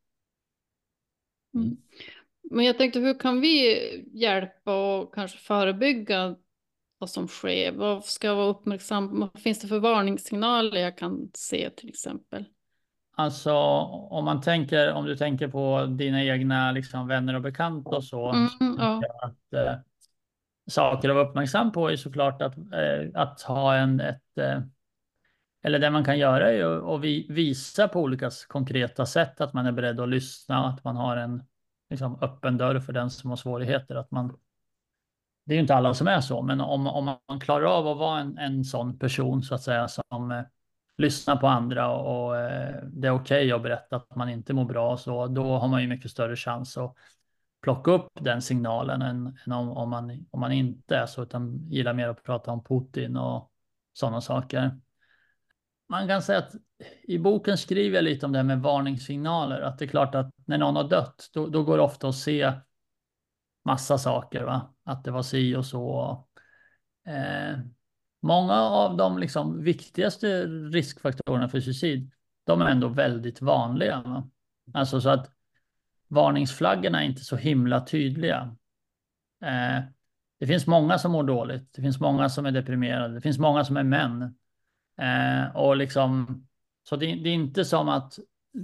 Mm. Men jag tänkte, hur kan vi hjälpa och kanske förebygga vad som sker? Vad ska jag vara uppmärksam? Vad finns det för varningssignaler jag kan se till exempel? Alltså om man tänker, om du tänker på dina egna liksom, vänner och bekanta och så, Mm, så ja. att eh, saker att vara uppmärksam på är såklart att, eh, att ha en, ett, eh, eller det man kan göra är att vi, visa på olika konkreta sätt att man är beredd att lyssna, att man har en liksom, öppen dörr för den som har svårigheter, att man det är ju inte alla som är så, men om, om man klarar av att vara en, en sån person så att säga som eh, lyssnar på andra och, och eh, det är okej okay att berätta att man inte mår bra, så då har man ju mycket större chans att plocka upp den signalen än, än om, om, man, om man inte är så, utan gillar mer att prata om Putin och sådana saker. Man kan säga att i boken skriver jag lite om det här med varningssignaler, att det är klart att när någon har dött, då, då går det ofta att se massa saker, va? Att det var si och så. Eh, många av de liksom viktigaste riskfaktorerna för suicid, de är ändå väldigt vanliga. Va? Alltså så att varningsflaggorna är inte så himla tydliga. Eh, det finns många som mår dåligt. Det finns många som är deprimerade. Det finns många som är män. Eh, och liksom, så det, det är inte som att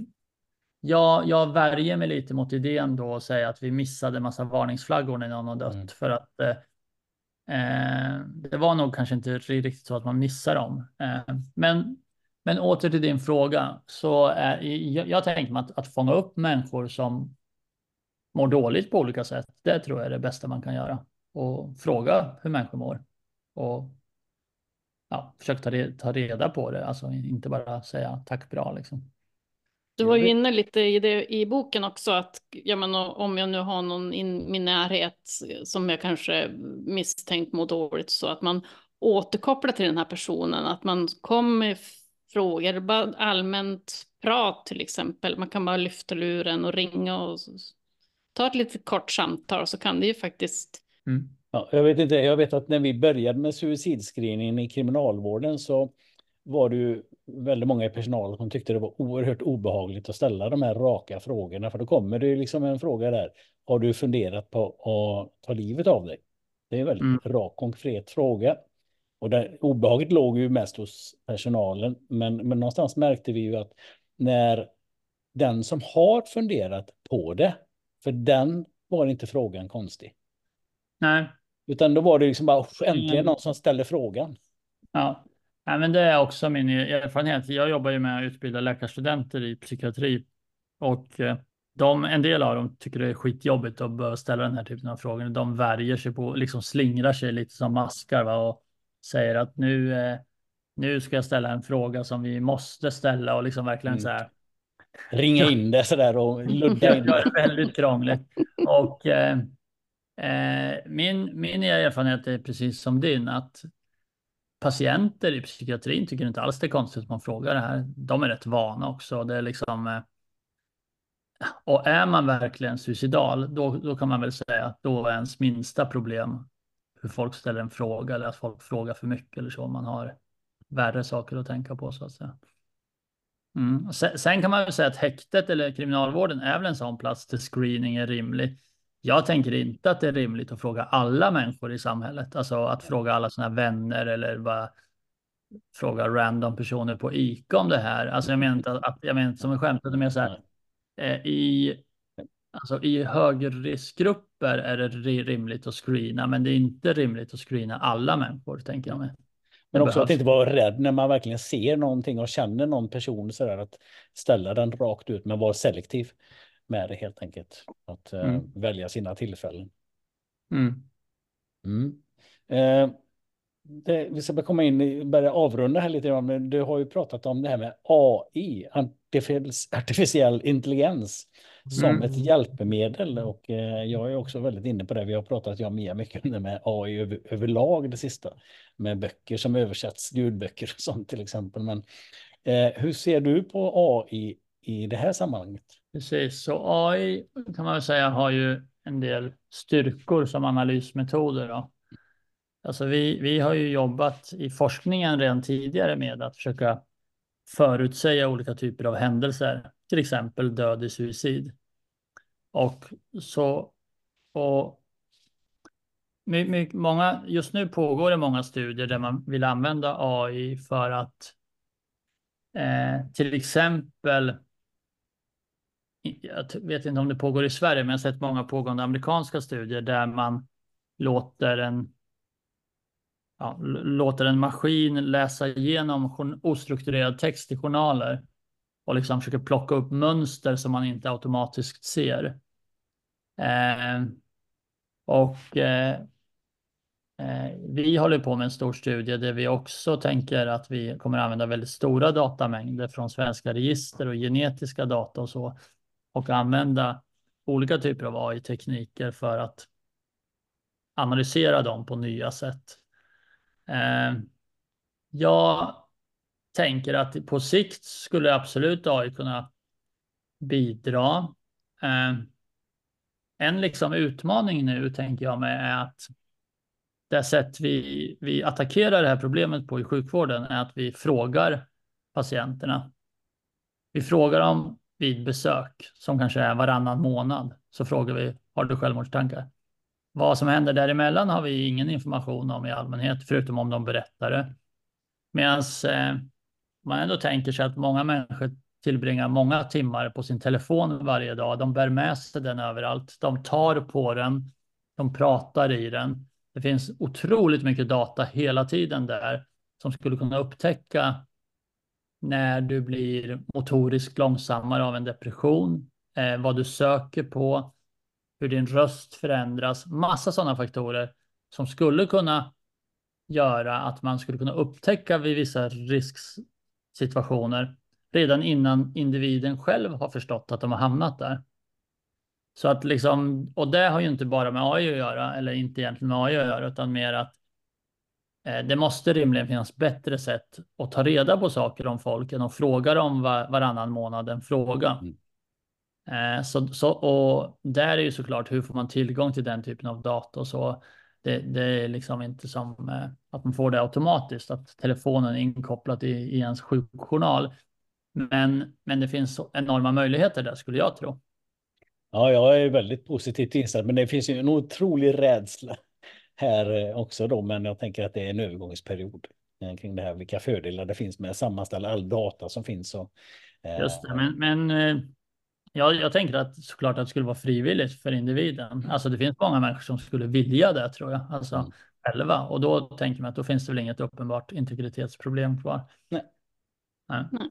Jag, jag värjer mig lite mot idén då och säga att vi missade massa varningsflaggor när någon har dött. Mm. För att eh, det var nog kanske inte riktigt så att man missar dem. Eh, men, men åter till din fråga. Så är, jag, jag tänker mig att, att fånga upp människor som mår dåligt på olika sätt. Det tror jag är det bästa man kan göra. Och fråga hur människor mår. Och ja, försöka ta, re, ta reda på det. Alltså inte bara säga tack bra liksom. Du var ju inne lite i det i boken också, att jag menar, om jag nu har någon i min närhet som jag kanske misstänkt mår dåligt, så att man återkopplar till den här personen, att man kommer med frågor, bara allmänt prat till exempel. Man kan bara lyfta luren och ringa och ta ett litet kort samtal, så kan det ju faktiskt... Mm. Ja, jag vet inte, jag vet att när vi började med suicidscreeningen i kriminalvården så var det ju väldigt många i personalen som tyckte det var oerhört obehagligt att ställa de här raka frågorna. För då kommer det ju liksom en fråga där. Har du funderat på att ta livet av dig? Det är en väldigt mm. rak, konkret fråga. Och där, obehaget låg ju mest hos personalen. Men, men någonstans märkte vi ju att när den som har funderat på det, för den var inte frågan konstig. Nej. Utan då var det liksom bara äntligen mm. någon som ställde frågan. Ja. Ja, men det är också min erfarenhet. Jag jobbar ju med att utbilda läkarstudenter i psykiatri. Och de, en del av dem tycker det är skitjobbigt att börja ställa den här typen av frågor. De värjer sig på, liksom slingrar sig lite som maskar, va? Och säger att nu, nu ska jag ställa en fråga som vi måste ställa och liksom verkligen mm. så här. Ringa in det sådär och ludda in det. Det är väldigt krångligt. Och eh, min, min erfarenhet är precis som din, att patienter i psykiatrin tycker inte alls det är konstigt att man frågar det här. De är rätt vana också. Det är liksom, och är man verkligen suicidal, då, då kan man väl säga att då är ens minsta problem hur folk ställer en fråga eller att folk frågar för mycket eller så. Man har värre saker att tänka på så att säga. Mm. Sen, sen kan man väl säga att häktet eller kriminalvården är väl en sån plats där screening är rimlig. Jag tänker inte att det är rimligt att fråga alla människor i samhället. Alltså att fråga alla sina vänner eller bara fråga random personer på ICA om det här. Alltså jag menar inte att, att jag menar inte som en skämt, utan mer så här, eh, i, alltså i högriskgrupper är det ri- rimligt att screena, men det är inte rimligt att screena alla människor, tänker jag mig. Men också att behövs. inte vara rädd när man verkligen ser någonting och känner någon person så där, att ställa den rakt ut, men vara selektiv med det helt enkelt. Att eh, Mm. välja sina tillfällen. Mm. Mm. Eh, det, vi ska börja komma in i, börja avrunda här lite grann, men du har ju pratat om det här med A I, artific- artificiell intelligens, som Mm. ett hjälpmedel. Och eh, jag är också väldigt inne på det. Vi har pratat, jag och Mia, mycket om det med A I över, överlag det sista. Med böcker som översätts, ljudböcker och sånt till exempel. Men eh, hur ser du på A I i det här sammanhanget? Precis, så A I kan man väl säga har ju en del styrkor som analysmetoder då. Alltså vi, vi har ju jobbat i forskningen redan tidigare med att försöka förutsäga olika typer av händelser, till exempel död i suicid. Och så och my, my, många, just nu pågår det många studier där man vill använda A I för att eh, till exempel, jag vet inte om det pågår i Sverige, men jag har sett många pågående amerikanska studier där man låter en ja, låter en maskin läsa igenom ostrukturerad text i journaler och liksom försöker plocka upp mönster som man inte automatiskt ser. Eh, och eh, eh, vi håller på med en stor studie där vi också tänker att vi kommer använda väldigt stora datamängder från svenska register och genetiska data och så, och använda olika typer av A I-tekniker för att analysera dem på nya sätt. Eh, jag tänker att på sikt skulle absolut A I kunna bidra. Eh, en liksom utmaning nu, tänker jag mig, är att det sätt vi, vi attackerar det här problemet på i sjukvården är att vi frågar patienterna. Vi frågar dem vid besök, som kanske är varannan månad, så frågar vi, har du självmordstankar? Vad som händer däremellan har vi ingen information om i allmänhet, förutom om de berättar det. Medan eh, man ändå tänker sig att många människor tillbringar många timmar på sin telefon varje dag. De bär med sig den överallt. De tar på den. De pratar i den. Det finns otroligt mycket data hela tiden där som skulle kunna upptäcka när du blir motoriskt långsammare av en depression, eh, vad du söker på, hur din röst förändras. Massa sådana faktorer som skulle kunna göra att man skulle kunna upptäcka vid vissa risksituationer redan innan individen själv har förstått att de har hamnat där. Så att liksom, och det har ju inte bara med A I att göra, eller inte egentligen med A I att göra, utan mer att eh, det måste rimligen finnas bättre sätt att ta reda på saker om folk än att fråga dem var, varannan månad en fråga. Mm. Eh, så, så, och där är ju såklart, hur får man tillgång till den typen av data och så. Det, det är liksom inte som eh, att man får det automatiskt, att telefonen är inkopplad i, i ens sjukjournal. Men, men det finns så enorma möjligheter där, skulle jag tro. Ja, jag är väldigt positivt inställd, men det finns ju en otrolig rädsla här eh, också då, men jag tänker att det är en övergångsperiod eh, kring det här, vilka fördelar det finns med att sammanställa all data som finns. Och, eh, Just det, men, men eh, jag, jag tänker att såklart att det skulle vara frivilligt för individen. Alltså det finns många människor som skulle vilja det, tror jag, alltså Mm. själva. Och då tänker man att då finns det väl inget uppenbart integritetsproblem kvar. Nej. Nej. Nej.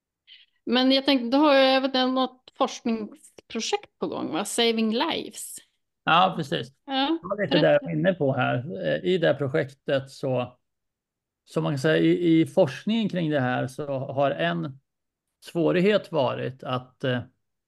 Men jag tänkte, du har ju även något forskningsprojekt på gång, va? Saving Lives. Ja, precis. Ja, Det var lite där jag var inne på här. Eh, I det här projektet så, som man kan säga, i, i forskningen kring det här så har en svårighet varit att eh,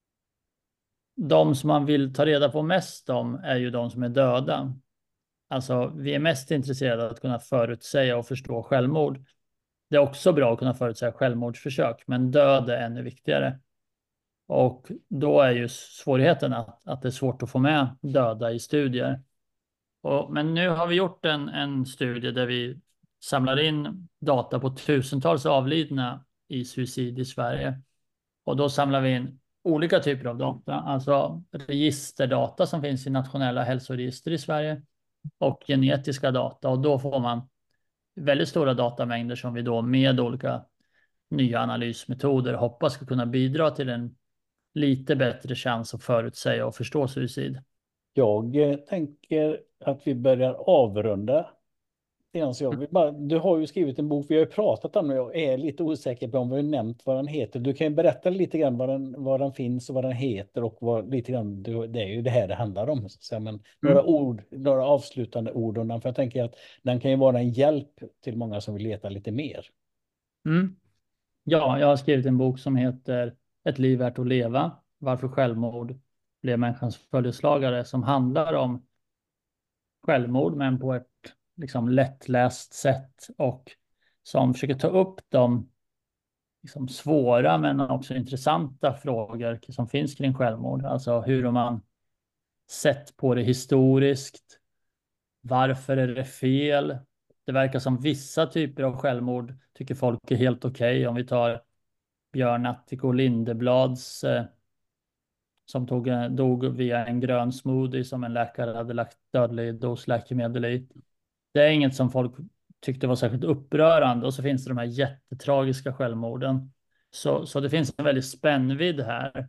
de som man vill ta reda på mest om är ju de som är döda. Alltså, vi är mest intresserade av att kunna förutsäga och förstå självmord. Det är också bra att kunna förutsäga självmordsförsök, men död är ännu viktigare. Och då är ju svårigheten att, att det är svårt att få med döda i studier. Och, men nu har vi gjort en, en studie där vi samlar in data på tusentals avlidna i suicid i Sverige. Och då samlar vi in olika typer av data, alltså registerdata som finns i nationella hälsoregister i Sverige och genetiska data. Och då får man väldigt stora datamängder som vi då med olika nya analysmetoder hoppas ska kunna bidra till en lite bättre chans att förutsäga och förstå suicid. Jag eh, tänker att vi börjar avrunda. Jag vill bara, du har ju skrivit en bok, vi har ju pratat om den och jag är lite osäker på om vi har nämnt vad den heter. Du kan ju berätta lite grann vad den, vad den finns och vad den heter och vad lite grann, det är ju det här det handlar om. Så, men, mm. några, ord, några avslutande ord om den, för jag tänker att den kan ju vara en hjälp till många som vill leta lite mer. Mm. Ja, jag har skrivit en bok som heter Ett liv värt att leva, varför självmord blev människans följeslagare, som handlar om självmord men på ett liksom lättläst sätt och som försöker ta upp de liksom svåra men också intressanta frågor som finns kring självmord. Alltså hur har man sett på det historiskt? Varför är det fel? Det verkar som vissa typer av självmord tycker folk är helt okej. Okay. Om vi tar Björn Attiko Lindeblads eh, som tog, dog via en grön smoothie som en läkare hade lagt dödlig dos läkemedel i. Det är inget som folk tyckte var särskilt upprörande. Och så finns det de här jättetragiska självmorden. Så, så det finns en väldigt spännvidd här.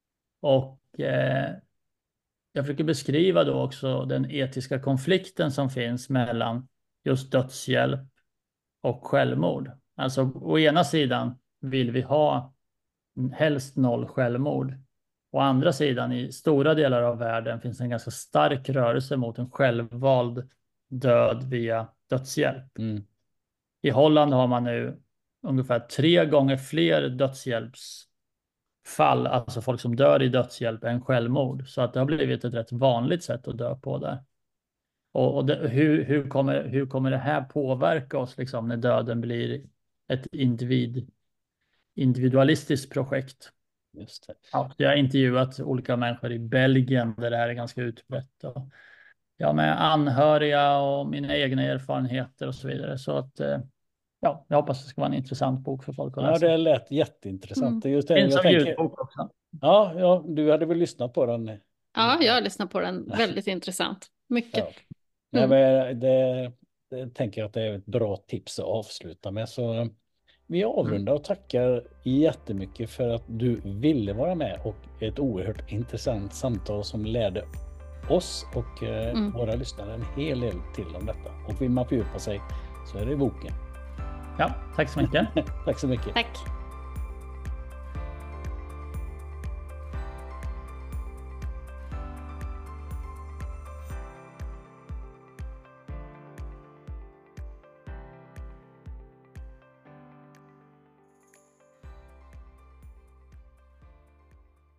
Och eh, jag försöker beskriva då också den etiska konflikten som finns mellan just dödshjälp och självmord. Alltså å ena sidan vill vi ha helst noll självmord. Å andra sidan i stora delar av världen finns en ganska stark rörelse mot en självvald död via dödshjälp. Mm. I Holland har man nu ungefär tre gånger fler dödshjälpsfall, alltså folk som dör i dödshjälp, än självmord. Så att det har blivit ett rätt vanligt sätt att dö på där. Och, och det, hur, hur, kommer, hur kommer det här påverka oss liksom, när döden blir ett individ, individualistiskt projekt? Just det. Ja, jag har intervjuat olika människor i Belgien där det här är ganska utbrett. Och ja, med anhöriga och mina egna erfarenheter och så vidare. Så att ja, jag hoppas det ska vara en intressant bok för folk att läsa. Ja, det lät jätteintressant. Mm. Just det, det finns jag som tänker... ljudbok också. Ja, ja, du hade väl lyssnat på den? Ja, jag har lyssnat på den. Väldigt intressant. Mycket. Ja. Nej, men det, det tänker jag att det är ett bra tips att avsluta med. Så vi avrundar och tackar jättemycket för att du ville vara med och ett oerhört intressant samtal som lärde oss och eh, mm. våra lyssnare en hel del till om detta. Och vill man fördjupa sig så är det i boken. Ja, tack så mycket. Tack så mycket. Tack.